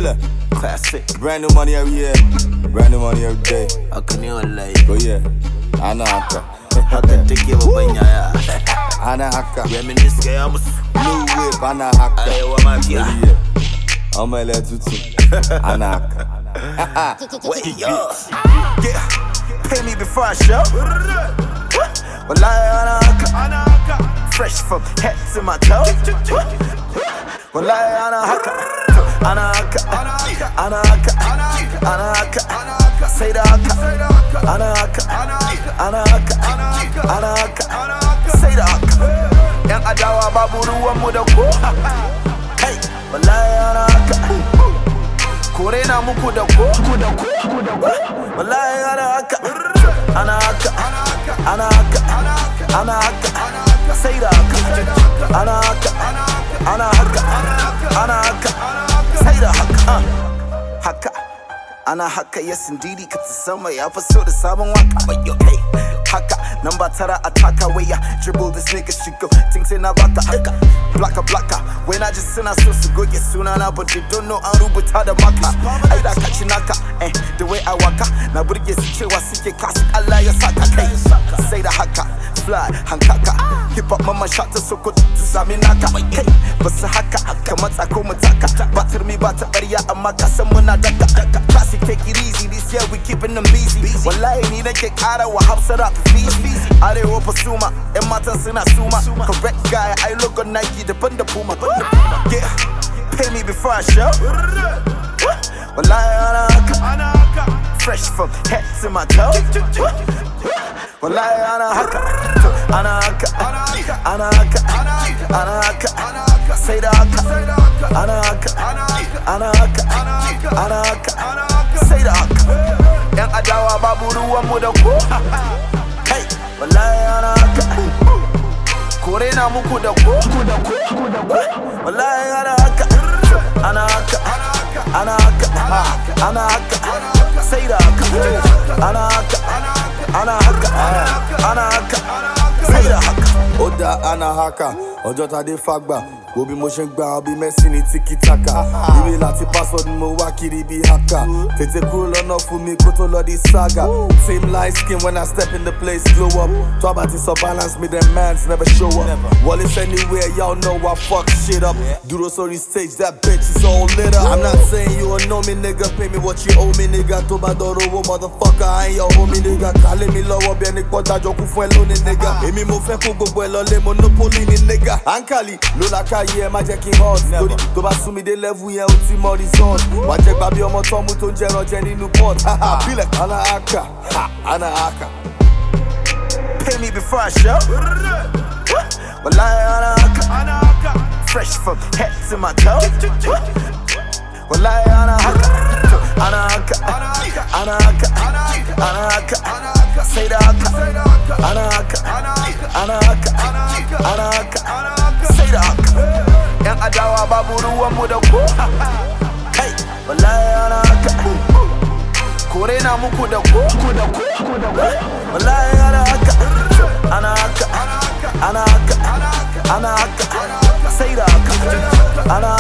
killer. Classic. Brand new money every year. Brand new money every day. I can you lay. Oh yeah. Ana haka. Haka take you up ya. Ana haka. Reminisce guy I'm new whip. Ana haka. Ayo makia. I'm a little too. Ana haka. Wait yo. Yeah. Pay me before I show. Well ana haka. Fresh from head to my toe. Well ana haka. Anaka, Anaka, Anaka, say the Anaka, Anaka, Anaka, say the Anaka. Yang adawa baburu wa mudaku. Hey, walai Anaka. Kurena mukudaku. Walai Anaka, Anaka, Anaka, Anaka, say the Anaka, Anaka, Anaka. Say the haka, ana haka, yes indeed, katasama ya paso da sabon waka. But yo, hey, haka, number tara ataka, where ya dribble this nigga shit go, things in a baka, blaka, when I just send us so good, yes sooner now, but you don't know I'm rubuta maka. I da kachinaka, the way I waka, na burge su cewa suke classic Allah ya saka kai. Say the haka, fly, hankaka, hip hop mama shot to so good to sami naka. Hey, basu haka, kamar tsako mutaka, batir mi bata ƙarya amma ka san muna daka. Classic, take it easy, this year we keeping them busy. Wallahi ni nake ƙara wa Hausa rap fizi. Arewa pasuma, ƴan matan suna suma. Correct guy, I look on Nike, daban da Puma. Yeah, pay me before I show. Wallahi ana haka, fresh from head to my toe. Wallahi ana haka, ana haka, say the haka, ana haka, say the haka. Yang adawa baburu wa mudaku. Hey, wallahi ana haka. Kurena mukudaku. Wallahi ana haka, ana haka, say the haka, ana haka, say the haka. Oda ana haka, ojo tade fagba. Wo bí mo ṣe ń gbà ọ bí Messi ní tiki-taka. Ìwé láti password mo wá kiri bí haka. Tètè kúrò lọ́nà fún mi kó tó lọ di saga. Same light skin when I step in the place, glow up. Tó bá ti sọ balance me, them mans never show up. Wallace anywhere, y'all know I fuck shit up. Duro sorry stage, that bitch is all lit up. I'm not saying you don't know me, nigga. Pay me what you owe me, nigga. Tó bá dọ̀rọ̀ owó, motherfucker, I ain't your homie, nigga. Kálé mi lọ́wọ́ bí ẹni pọ́ dájọ́ kú fún ẹ lónìí, nigga. Èmi mo fẹ́ kó gbogbo ẹ lọ lé monopoly ni, nigga. Ankali, ló la ká yeah, má jẹ́ kí n hot. Torí tó bá sún mi dé level yẹn ó ti mọ resort. Wá jẹ́ gbà bí ọmọ tọ́mú tó ń jẹran jẹ nínú pot. Bílẹ̀ ana haka, ana haka. Pay me before I show. Wallahi ana haka, fresh from head to my toe. Wallahi ana haka, ana haka, say the haka, ana haka, say the haka. Yang adawa baburu wa mudaku. Hey, wallahi ana haka. Kurena mukudaku. Wallahi ana haka, ana haka, say the haka, ana